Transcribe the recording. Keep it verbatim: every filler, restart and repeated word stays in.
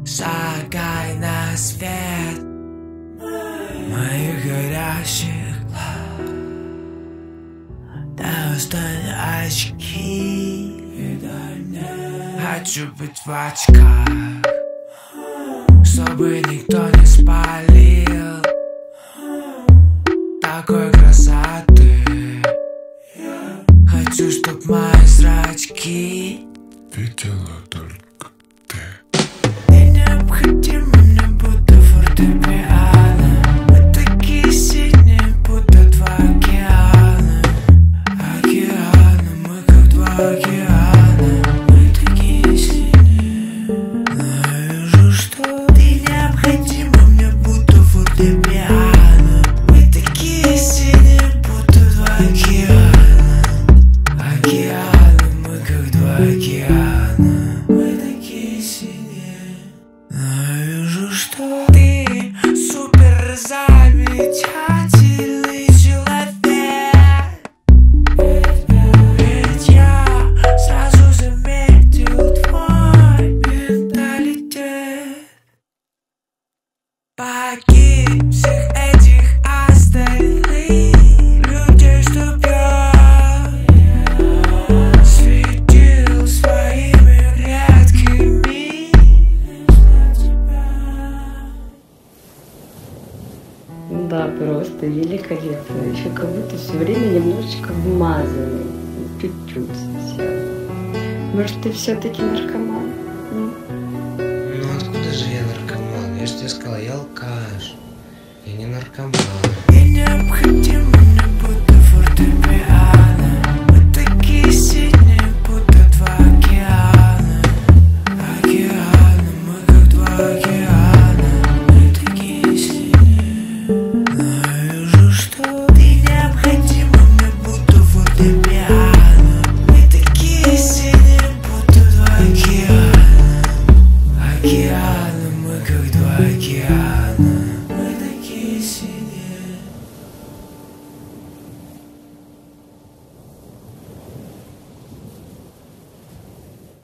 Шагай на свет моих горящих глаз. Достань очки, хочу быть в очках, чтобы никто не спалил такой красоты. Хочу, чтоб мои зрачки видела только ты. Ты необходима мне, будто фортепиано. Мы такие синие, будто два океана. Океаны, мы как два океана. Мы такие синие. Но я вижу, что ты необходима мне, будто фортепиано. Мы такие синие, будто два океана. Океаны, мы как два океана. Мы такие синие. Но я вижу, что ты супер замечательный человек. Ведь я сразу заметил твой менталитет. Покинь всех этих остальных людей, чтоб я светил своими редкими. Да, просто великолепно. Еще как будто все время немножечко вмазанный. Чуть-чуть совсем. Может, ты все-таки наркоман? М? Ну откуда же я наркоман? Я же тебе сказал, я алкаш. Я не наркоман. Мне необходимо